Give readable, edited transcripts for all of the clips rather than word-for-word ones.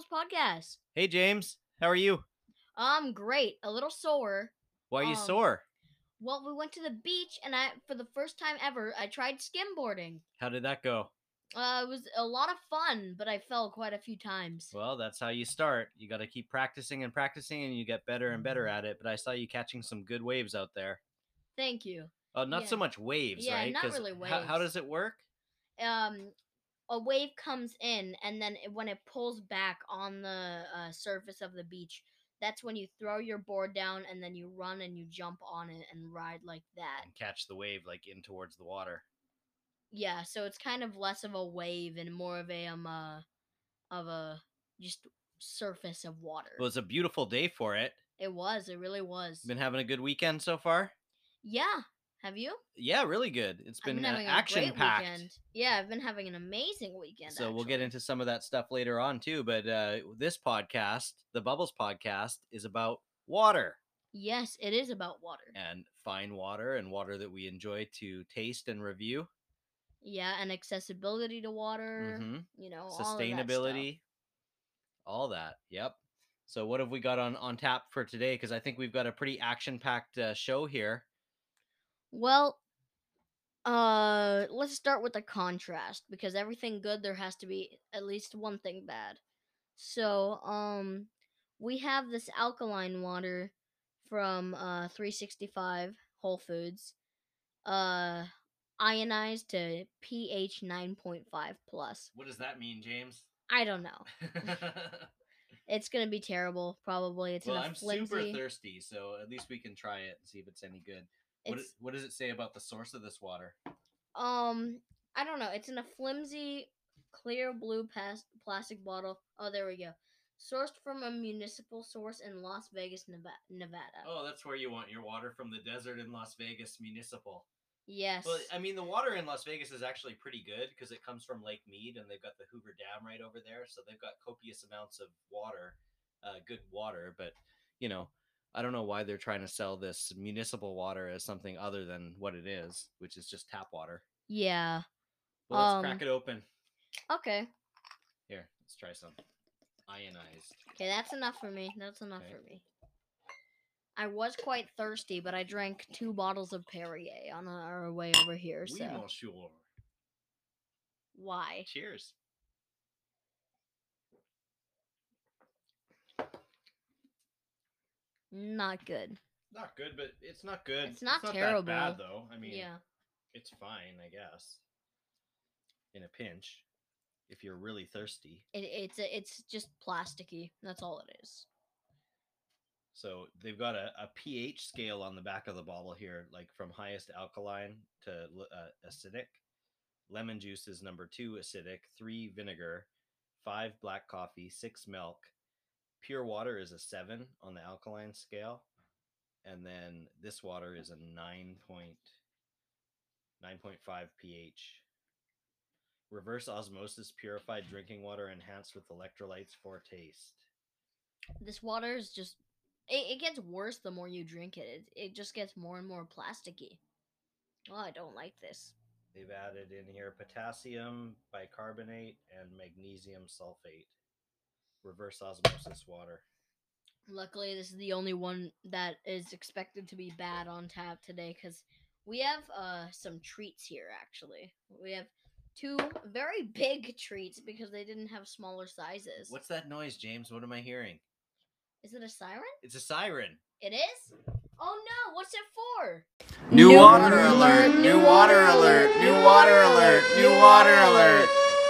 Podcast. Hey, James. How are you? I'm great. A little sore. Why are you Um, sore? well, we went to the beach, and for the first time ever, I tried skimboarding. How did that go? It was a lot of fun, but I fell quite a few times. Well, that's how you start. You got to keep practicing and practicing, and you get better and better at it. But I saw you catching some good waves out there. Thank you. Oh, not so Yeah. much waves, Yeah, right? not Because really how waves. does it work? A wave comes in, and then when it pulls back on the surface of the beach, that's when you throw your board down, and then you run and you jump on it and ride like that. And catch the wave like in towards the water. Yeah, so it's kind of less of a wave and more of a just surface of water. Well, it's a beautiful day for it. It really was. Been having a good weekend so far? Yeah, have you? Yeah, really good. It's I've been been having a action great packed. weekend. Yeah, I've been having an amazing weekend. So we'll get into some of that stuff later on too. But this podcast, the Bubbles podcast, is about water. Yes, it is about water. And fine water and water that we enjoy to taste and review. Yeah, and accessibility to water. You know, Sustainability, all that. Yep. So what have we got on tap for today? Because I think we've got a pretty action-packed show here. Well, let's start with the contrast, because everything good, there has to be at least one thing bad. So, we have this alkaline water from 365 Whole Foods, uh, ionized to pH 9.5 plus. What does that mean, James? I don't know. It's gonna be terrible, probably. It's well, in a I'm flimsy. super thirsty, so at least we can try it and see if it's any good. What does it say about the source of this water? I don't know. It's in a flimsy, clear blue plastic bottle. Oh, there we go. Sourced from a municipal source in Las Vegas, Nevada. Oh, that's where you want your water, from the desert in Las Vegas, municipal. Yes. Well, I mean, the water in Las Vegas is actually pretty good because it comes from Lake Mead, and they've got the Hoover Dam right over there, so they've got copious amounts of water, good water. But I don't know why they're trying to sell this municipal water as something other than what it is, which is just tap water. Yeah. Well, let's crack it open. Okay. Here, let's try some ionized. Okay, that's enough for me. That's enough for me. I was quite thirsty, but I drank 2 bottles of Perrier on our way over here. Oui, So monsieur. Why? Cheers. Not good. Not good, but it's not good. It's not terrible. That bad, though. I mean, yeah, it's fine, I guess. In a pinch, if you're really thirsty. it's just plasticky. That's all it is. So they've got a pH scale on the back of the bottle here, like from highest alkaline to acidic. Lemon juice is number 2 acidic, 3 vinegar, 5 black coffee, 6 milk. Pure water is a 7 on the alkaline scale. And then this water is a 9.5 pH. Reverse osmosis purified drinking water enhanced with electrolytes for taste. This water is just... It gets worse the more you drink it. It just gets more and more plasticky. Oh, I don't like this. They've added in here potassium bicarbonate and magnesium sulfate. Reverse osmosis water. Luckily, this is the only one that is expected to be bad on tap today, because we have some treats here, actually. We have 2 very big treats because they didn't have smaller sizes. What's that noise, James? What am I hearing? Is it a siren? It's a siren. It is? Oh no, what's it for? New water alert! New water alert! New water alert! New water alert!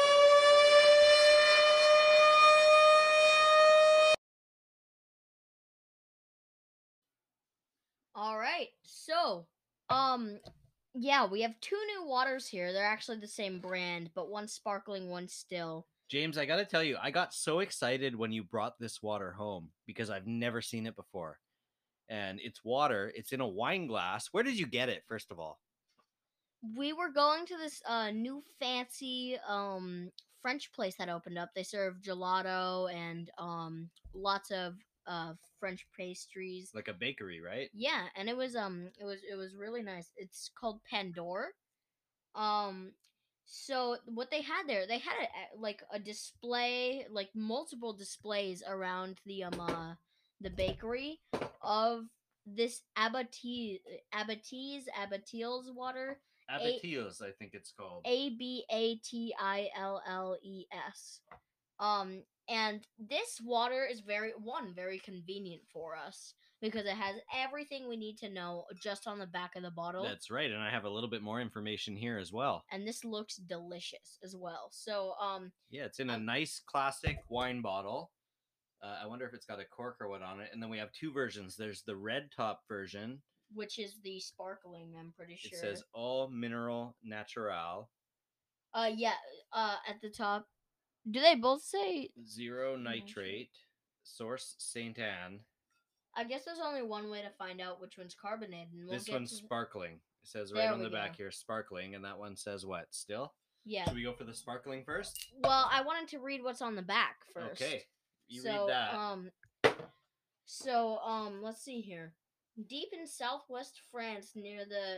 Alright, so, yeah, we have 2 new waters here. They're actually the same brand, but one's sparkling, one's still. James, I gotta tell you, I got so excited when you brought this water home because I've never seen it before. And it's water. It's in a wine glass. Where did you get it, first of all? We were going to this new fancy French place that opened up. They serve gelato and lots of French pastries. Like a bakery, right? Yeah, and it was really nice. It's called Pandore. Um So what they had there, they had like a display, like multiple displays around the bakery of this Abatees water, a Abatilles, I think it's called. Abatilles. And this water is very convenient for us because it has everything we need to know just on the back of the bottle. That's right, and I have a little bit more information here as well. And this looks delicious as well. So yeah, it's in a nice classic wine bottle. I wonder if it's got a cork or what on it. And then we have two versions. There's the red top version, which is the sparkling, I'm pretty sure. It says all mineral natural. Yeah, at the top. Do they both say zero nitrate, source Saint Anne? I guess there's only one way to find out which one's carbonated. And this one's sparkling. It says right there on the back here, sparkling, and that one says what? Still? Yeah. Should we go for the sparkling first? Well, I wanted to read what's on the back first. Okay, you read that. Let's see here. Deep in southwest France, near the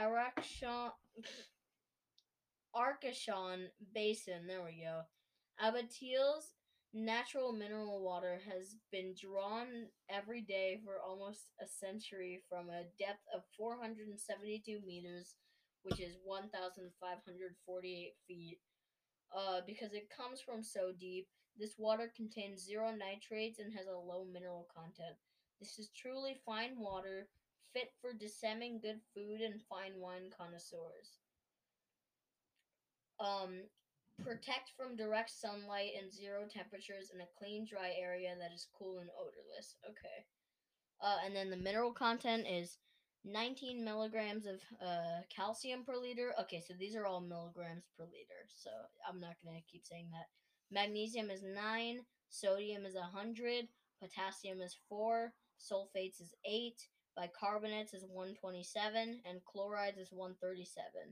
Arcachon Basin, there we go. Abatilles natural mineral water has been drawn every day for almost a century from a depth of 472 meters, which is 1,548 feet. Because it comes from so deep, this water contains zero nitrates and has a low mineral content. This is truly fine water, fit for disseminating good food and fine wine connoisseurs. Protect from direct sunlight and zero temperatures in a clean, dry area that is cool and odorless. Okay. And then the mineral content is 19 milligrams of calcium per liter. Okay, so these are all milligrams per liter, so I'm not going to keep saying that. Magnesium is 9, sodium is 100, potassium is 4, sulfates is 8, bicarbonates is 127, and chlorides is 137.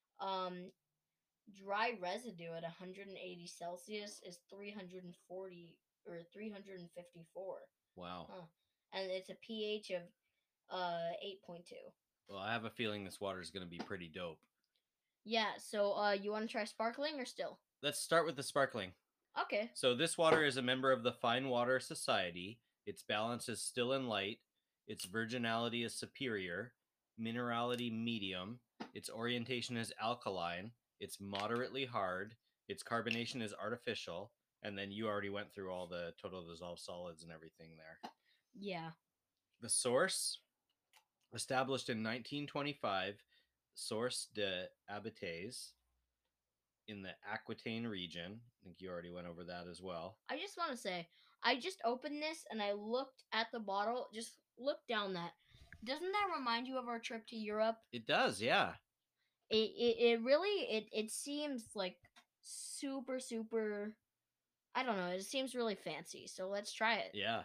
Dry residue at 180 Celsius is 340 or 354. Wow. And it's a pH of 8.2. Well, I have a feeling this water is going to be pretty dope. Yeah, so you want to try sparkling or still? Let's start with the sparkling. Okay. So this water is a member of the Fine Water Society. Its balance is still and light. Its virginality is superior. Minerality medium. Its orientation is alkaline. It's moderately hard. Its carbonation is artificial. And then you already went through all the total dissolved solids and everything there. Yeah. The source, established in 1925, Source de Abates in the Aquitaine region. I think you already went over that as well. I just want to say, I just opened this and I looked at the bottle. Just look down that. Doesn't that remind you of our trip to Europe? It does, yeah. It really it seems like super. I don't know. It seems really fancy. So let's try it. Yeah.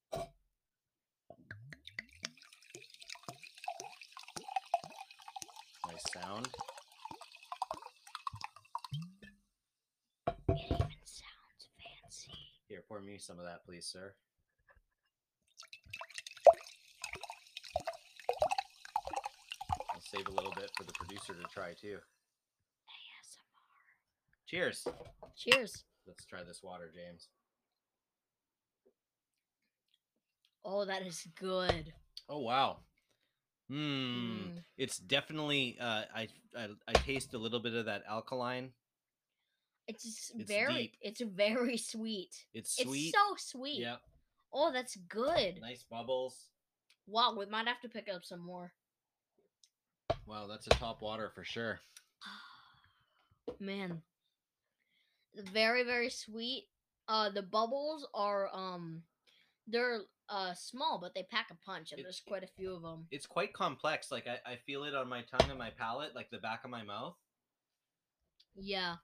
Nice sound. It even sounds fancy. Here, pour me some of that, please, sir. I'll save a little bit for the producer to try, too. ASMR. Cheers. Cheers. Let's try this water, James. Oh, that is good. Oh, wow. It's definitely, I taste a little bit of that alkaline. It's very sweet. It's sweet. It's so sweet. Yep. Oh, that's good. Nice bubbles. Wow, we might have to pick up some more. Wow, that's a top water for sure. Man. Very sweet. The bubbles are they're small, but they pack a punch, and there's quite a few of them. It's quite complex. Like I feel it on my tongue and my palate, like the back of my mouth. Yeah.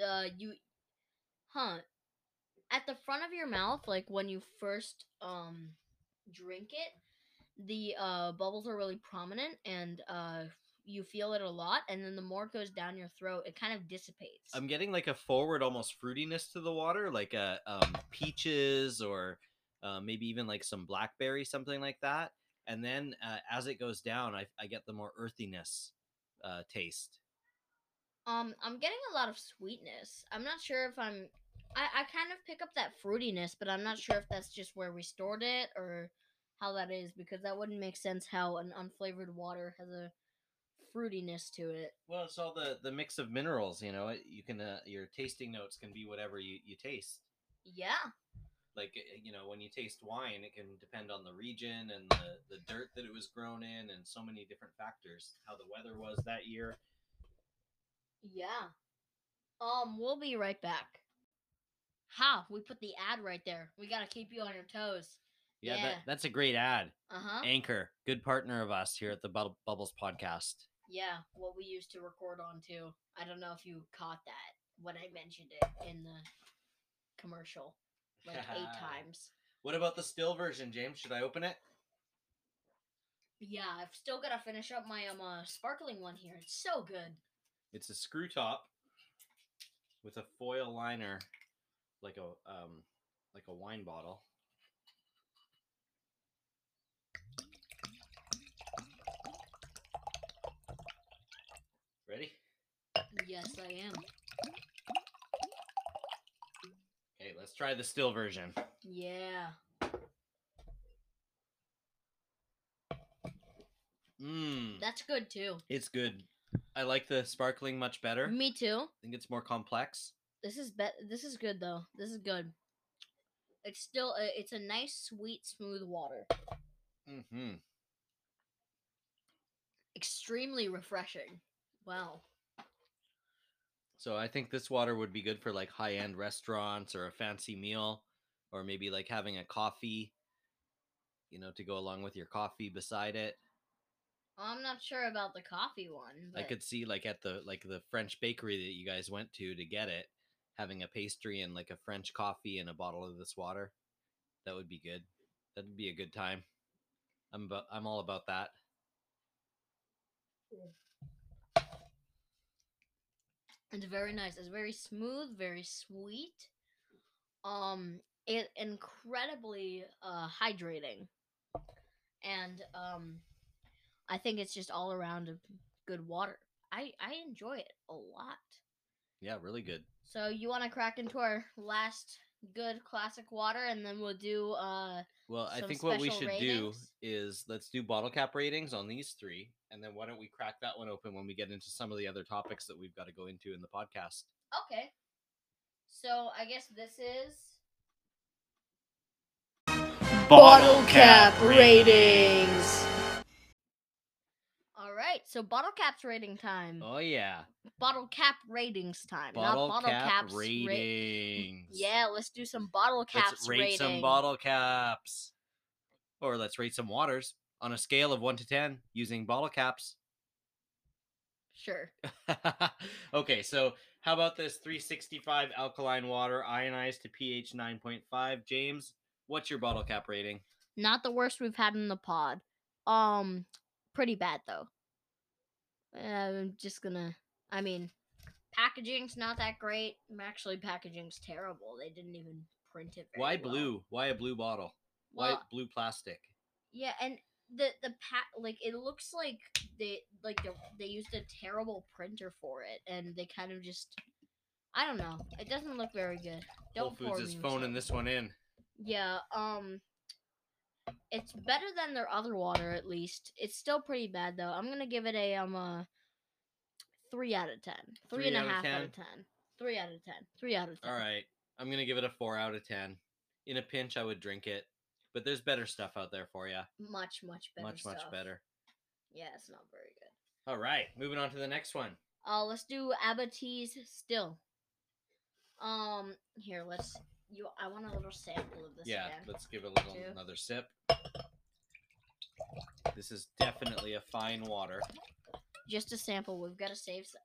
At the front of your mouth, like when you first drink it, the bubbles are really prominent, and you feel it a lot, and then the more it goes down your throat, it kind of dissipates. I'm getting like a forward almost fruitiness to the water, like a peaches or maybe even like some blackberry, something like that. And then as it goes down, I get the more earthiness taste. I'm getting a lot of sweetness. I'm not sure if I kind of pick up that fruitiness, but I'm not sure if that's just where we stored it or how that is, because that wouldn't make sense how an unflavored water has a fruitiness to it. Well, it's all the mix of minerals. You know, you can your tasting notes can be whatever you taste. Yeah. Like you know, when you taste wine, it can depend on the region and the dirt that it was grown in, and so many different factors. How the weather was that year. Yeah. We'll be right back. Ha, we put the ad right there. We gotta keep you on your toes. Yeah, Yeah. that's a great ad. Uh-huh. Anchor, good partner of us here at the Bubbles podcast. Yeah, what we used to record on too. I don't know if you caught that when I mentioned it in the commercial. Like 8 times. What about the still version, James? Should I open it? Yeah, I've still gotta finish up my sparkling one here. It's so good. It's a screw top with a foil liner, like a wine bottle. Ready? Yes, I am. Okay, let's try the still version. Yeah. Mmm. That's good too. It's good. I like the sparkling much better. Me too. I think it's more complex. This is good though. This is good. It's still it's a nice, sweet, smooth water. Mm-hmm. Extremely refreshing. Wow. So I think this water would be good for like high-end restaurants or a fancy meal, or maybe like having a coffee, you know, to go along with your coffee beside it. I'm not sure about the coffee one, I but could see like at the French bakery that you guys went to get it, having a pastry and like a French coffee and a bottle of this water. That would be good. That'd be a good time. I'm all about that. it's very nice. It's very smooth, very sweet. It incredibly hydrating, and I think it's just all around a good water. I enjoy it a lot. Yeah, really good. So you want to crack into our last good classic water, and then we'll do Well, I some think what we special should do ratings? is let's do bottle cap ratings on these three, and then why don't we crack that one open when we get into some of the other topics that we've got to go into in the podcast? Okay. So I guess this is Bottle cap ratings. All right. So bottle caps rating time. Oh yeah, Bottle cap ratings time. bottle not bottle cap caps ratings. Yeah, let's do some bottle caps Let's rate rating. some bottle caps, or let's rate some waters on a scale of 1 to 10 using bottle caps. Sure. Okay, so how about this 365 alkaline water ionized to pH 9.5? James, what's your bottle cap rating? Not the worst we've had in the pod. Pretty bad though. I'm just gonna. I mean, packaging's not that great. Actually, packaging's terrible. They didn't even print it very Why well. blue? Why a blue bottle? Why Well, blue plastic? yeah, and like it looks like they used a terrible printer for it, and they kind of just. I don't know. It doesn't look very good. Whole Don't Foods pour is me phoning some. this one in. Yeah. It's better than their other water, at least. It's still pretty bad though. I'm gonna give it a 3 out of 10. Three and a half out of 10. 3 out of 10. 3 out of 10. All right, I'm gonna give it a 4 out of 10. In a pinch, I would drink it, but there's better stuff out there for you. Much better. Much stuff. better. Yeah, it's not very good. All right, moving on to the next one. Let's do Abatee's still. Here, let's. I want a little sample of this. Yeah, again. let's give it another sip. This is definitely a fine water. Just a sample. We've got to save some.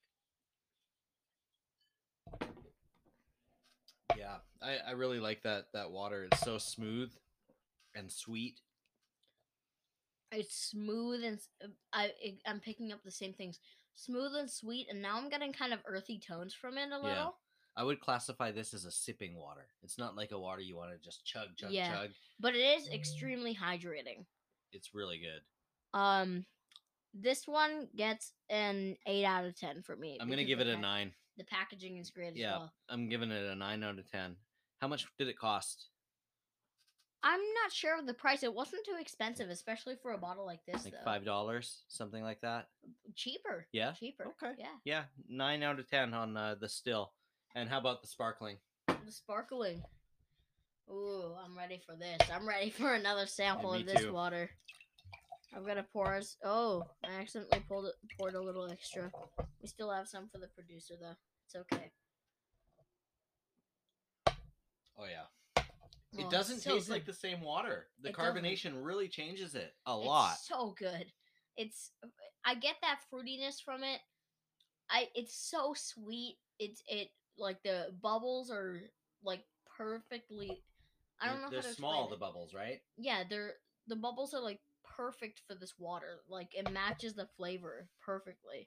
Yeah, I really like that water. It's so smooth and sweet. It's smooth and I'm picking up the same things. Smooth and sweet, and now I'm getting kind of earthy tones from it a little. Yeah. I would classify this as a sipping water. It's not like a water you want to just chug. But it is extremely hydrating. It's really good. This one gets an 8 out of 10 for me I'm gonna because give it a 9. the packaging is great as Yeah, well. I'm giving it a 9 out of 10. How much did it cost? I'm not sure of the price. It wasn't too expensive, especially for a bottle like this, Like though. $5, something like that. Cheaper. Yeah. Cheaper. Okay. Yeah. Yeah, 9 out of 10 on the still. And how about the sparkling? The sparkling. Ooh, I'm ready for this. I'm ready for another sample Me of this too. water. I'm gonna pour us. Oh, I accidentally poured a little extra. We still have some for the producer, though. It's okay. Oh yeah. It Oh, doesn't it's so taste like good. the same water. The It doesn't. carbonation really changes it a lot. It's so good. It's. I get that fruitiness from it. It's so sweet. It like the bubbles are like perfectly. I don't know They're how to explain small, the it. bubbles, right? Yeah, the bubbles are like perfect for this water. Like it matches the flavor perfectly.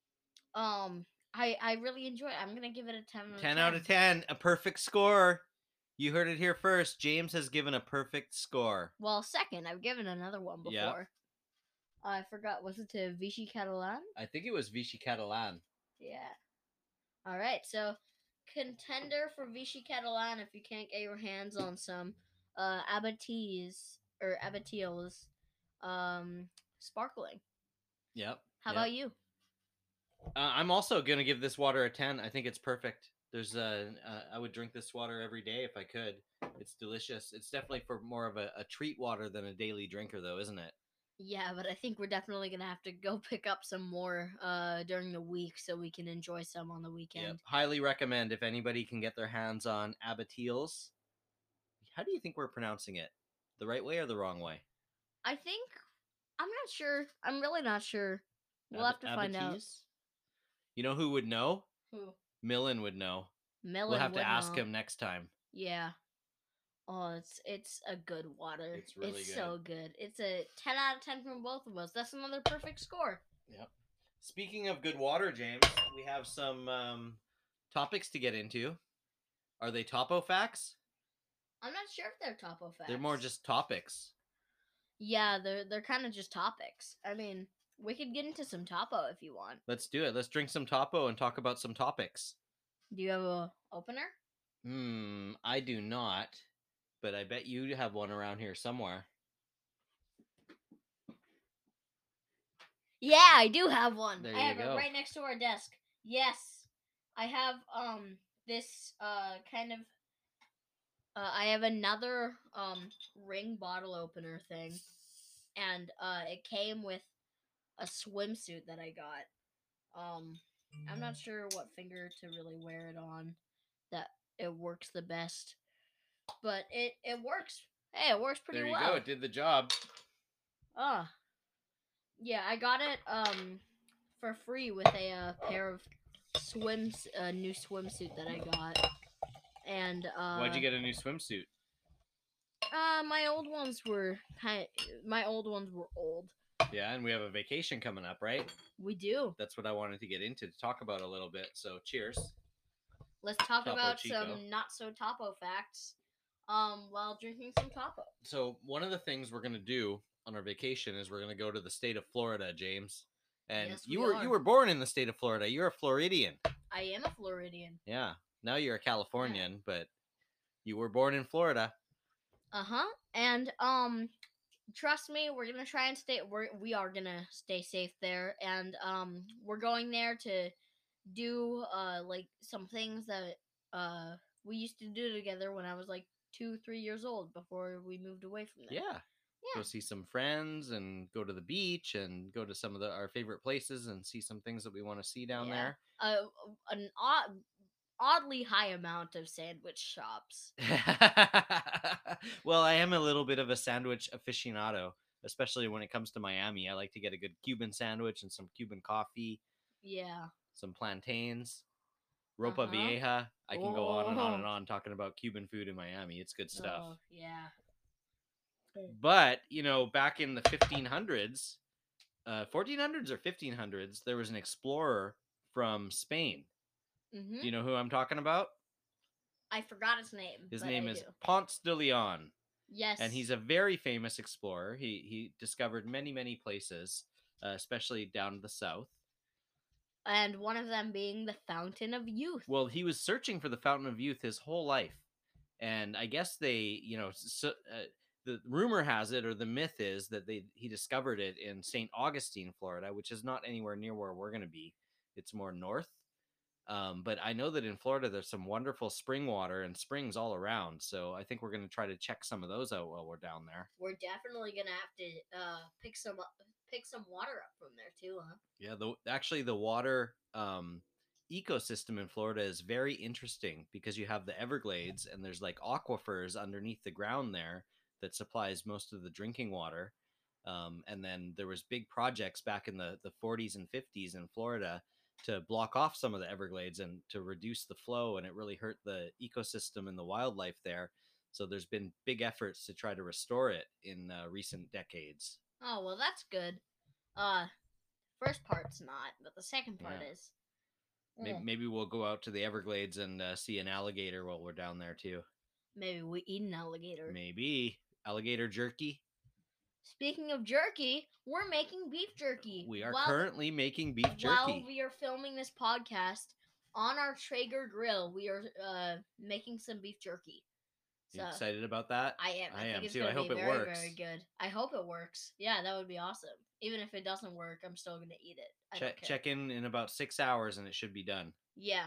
I really enjoy it. I'm gonna give it a 10 out of 10 10. out of 10, a perfect score. You heard it here first. James has given a perfect score. Well, second, I've given another one Yeah. before. I forgot. Was it to Vichy Catalan? I think it was Vichy Catalan. Yeah. All right. So, contender for Vichy Catalan. If you can't get your hands on some, Abatis or Abatios, sparkling. Yep. How Yep. about you? I'm also gonna give this water a 10. I think it's perfect. I would drink this water every day if I could. It's delicious. It's definitely for more of a treat water than a daily drinker, though, isn't it? Yeah, but I think we're definitely gonna have to go pick up some more during the week so we can enjoy some on the Yep. weekend. Highly recommend if anybody can get their hands on Abatils. How do you think we're pronouncing it? The right way or the wrong way? I think I'm not sure. I'm really not sure. We'll have to find out. Abatis? You know who would know? Who? Millen would know. We'll Melon have to would ask know. him next time. Yeah. Oh, it's a good water. It's really good. So good. It's a 10 out of 10 from both of us. That's another perfect score. Yep. Speaking of good water, James, we have some topics to get into. Are they topo facts? I'm not sure if they're topo facts. They're more just topics. Yeah, they're kind of just topics. I mean, we could get into some topo if you want. Let's do it. Let's drink some topo and talk about some topics. Do you have a opener? I do not, but I bet you have one around here somewhere. Yeah, I do have one. There I have you go. it right next to our desk. Yes. I have this kind of I have another ring bottle opener thing, and it came with a swimsuit that I got. I'm not sure what finger to really wear it on that it works the best, but it works. Hey, it works pretty There you well. go. It did the job. Yeah, I got it for free with a pair of new swimsuit that I got. And Why'd you get a new swimsuit? my old ones were old. Yeah, and we have a vacation coming up, right? We do. That's what I wanted to get into to talk about a little bit. So, cheers. Let's talk Topo about Chico. some not so topo facts while drinking some topo. So, one of the things we're going to do on our vacation is we're going to go to the state of Florida, James. And Yes, you we were are. you were born in the state of Florida. You're a Floridian. I am a Floridian. Yeah. Now you're a Californian, but you were born in Florida. And trust me, we're gonna try and we are gonna stay safe there, and we're going there to do like some things that we used to do together when I was like 2-3 years old before we moved away from there. Yeah. Go see some friends and go to the beach and go to some of our favorite places and see some things that we want to see down there. An oddly high amount of sandwich shops. Well, I am a little bit of a sandwich aficionado, especially when it comes to Miami. I like to get a good Cuban sandwich and some Cuban coffee. Yeah. Some plantains. Ropa Vieja. I can go on and on and on talking about Cuban food in Miami. It's good stuff. Oh, yeah. But, back in the 1500s, 1400s or 1500s, there was an explorer from Spain. Mm-hmm. Do you know who I'm talking about? I forgot his name. His name is Ponce de Leon. Yes. And he's a very famous explorer. He discovered many, many places. especially down to the south. And one of them being the Fountain of Youth. Well, he was searching for the Fountain of Youth his whole life, and I guess the rumor has it, or the myth is that he discovered it in St. Augustine, Florida, which is not anywhere near where we're going to be. It's more north. But I know that in Florida there's some wonderful spring water and springs all around, so I think we're going to try to check some of those out while we're down there. We're definitely gonna have to pick some water up from there too, huh? Yeah, the water ecosystem in Florida is very interesting because you have the Everglades and there's like aquifers underneath the ground there that supplies most of the drinking water. And then there was big projects back in the 40s and 50s in Florida to block off some of the Everglades and to reduce the flow, and it really hurt the ecosystem and the wildlife there. So there's been big efforts to try to restore it in recent decades. Oh well, that's good. First part's not, but the second part Yeah. is. Maybe we'll go out to the Everglades and see an alligator while we're down there too. Maybe we eat an alligator. Maybe alligator jerky. Speaking of jerky, we're making beef jerky. We are currently making beef jerky. While we are filming this podcast on our Traeger grill, we are making some beef jerky. So, you excited about that? I am. I am think too. I hope it works. Very good. I hope it works. Yeah, that would be awesome. Even if it doesn't work, I'm still gonna eat it. Check in about 6 hours, and it should be done. Yeah.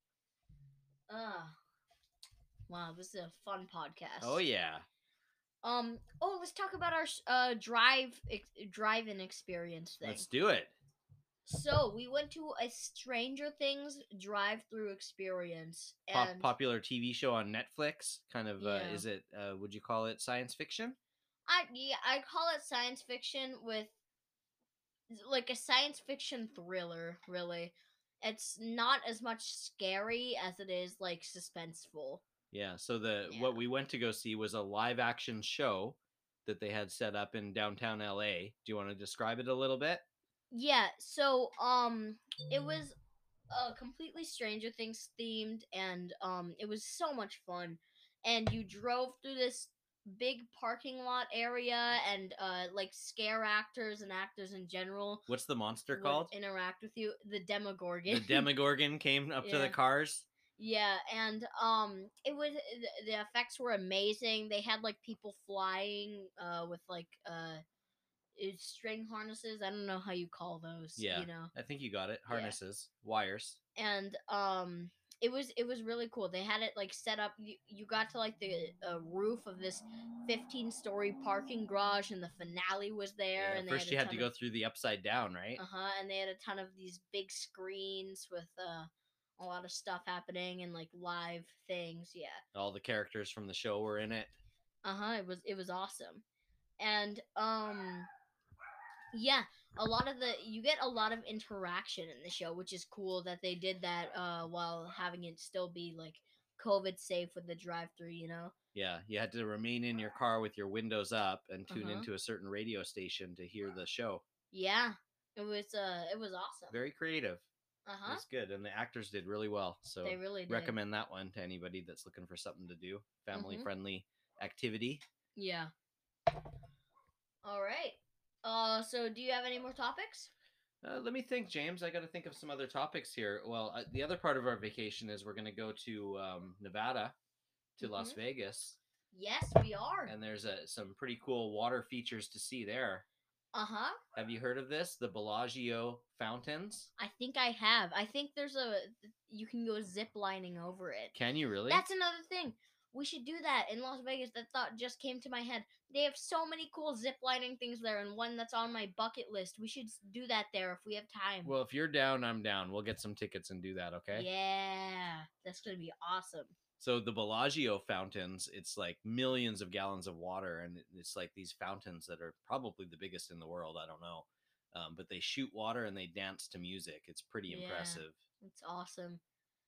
Wow, this is a fun podcast. Oh yeah. Let's talk about our drive-in experience thing. Let's do it. So we went to a Stranger Things drive-through experience. And popular TV show on Netflix. Kind of, is it? Would you call it science fiction? I call it science fiction with like a science fiction thriller. Really, it's not as much scary as it is like suspenseful. Yeah. So what we went to go see was a live action show that they had set up in downtown LA. Do you want to describe it a little bit? Yeah, so it was completely Stranger Things themed, and it was so much fun. And you drove through this big parking lot area, and like scare actors and actors in general. What's the monster called? Interact with you. The Demogorgon. The Demogorgon came up to the cars. Yeah, and it was the effects were amazing. They had like people flying with like string harnesses. I don't know how you call those. Yeah, you know. I think you got it. Harnesses, wires. And it was really cool. They had it like set up. You got to like the roof of this 15-story parking garage, and the finale was there. Yeah, and first you had to go through the upside down, right? And they had a ton of these big screens with a lot of stuff happening and like live things. Yeah, all the characters from the show were in it. It was awesome, and yeah, you get a lot of interaction in the show, which is cool that they did that while having it still be like COVID safe with the drive-through, you know. Yeah, you had to remain in your car with your windows up and tune into a certain radio station to hear the show. Yeah, it was awesome. Very creative. It was good, and the actors did really well. So they really did. Recommend that one to anybody that's looking for something to do, family-friendly activity. Yeah. All right. So do you have any more topics? Let me think, James. I got to think of some other topics here. Well, the other part of our vacation is we're going to go to Nevada, to Las Vegas. Yes, we are. And there's some pretty cool water features to see there. Have you heard of this? The Bellagio fountains? I think I have. I think you can go zip lining over it. Can you really? That's another thing. We should do that in Las Vegas. That thought just came to my head. They have so many cool zip lining things there, and one that's on my bucket list. We should do that there if we have time. Well, if you're down, I'm down. We'll get some tickets and do that, okay? Yeah, that's going to be awesome. So the Bellagio fountains, it's like millions of gallons of water, and it's like these fountains that are probably the biggest in the world. I don't know. But they shoot water and they dance to music. It's pretty impressive. It's awesome.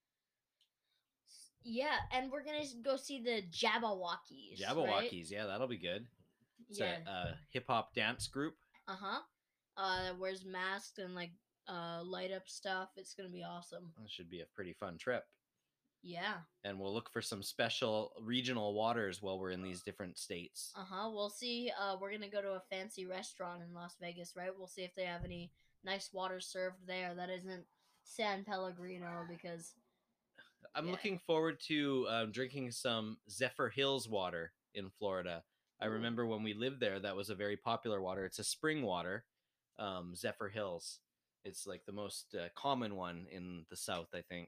Yeah, and we're going to go see the Jabbawockeez. Jabbawockeez, right? Yeah, that'll be good. It's a hip-hop dance group. That wears masks and like light up stuff. It's going to be awesome. That should be a pretty fun trip. Yeah. And we'll look for some special regional waters while we're in these different states. We'll see. We're gonna go to a fancy restaurant in Las Vegas, right? We'll see if they have any nice water served there that isn't San Pellegrino, because I'm yeah. looking forward to drinking some Zephyr Hills water in Florida. I Ooh. remember when we lived there, that was a very popular water. It's a spring water, Zephyr Hills. It's like the most common one in the South, I think.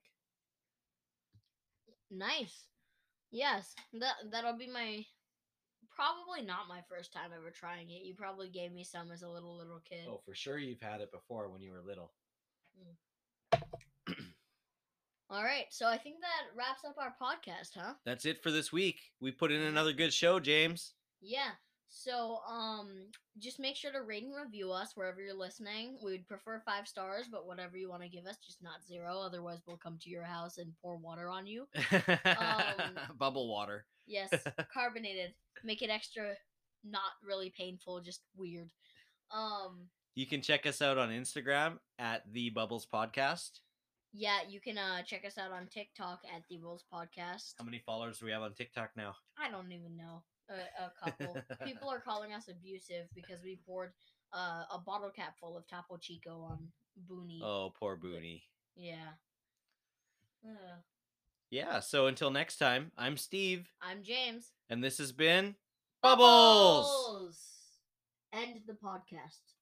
Nice. Yes, that'll be my probably not my first time ever trying it. You probably gave me some as a little kid. Oh, for sure you've had it before when you were little. All right, so I think that wraps up our podcast, huh? That's it for this week. We put in Yeah. another good show, James. Yeah. So, just make sure to rate and review us wherever you're listening. We'd prefer 5 stars, but whatever you want to give us, just not 0. Otherwise, we'll come to your house and pour water on you. Bubble water. Yes, carbonated. Make it extra, not really painful, just weird. You can check us out on Instagram at The Bubbles Podcast. Yeah, you can check us out on TikTok at The Bulls Podcast. How many followers do we have on TikTok now? I don't even know. A couple. People are calling us abusive because we poured a bottle cap full of Topo Chico on Booney. Oh, poor Booney. Yeah. Yeah, so until next time, I'm Steve. I'm James. And this has been Bubbles! End the podcast.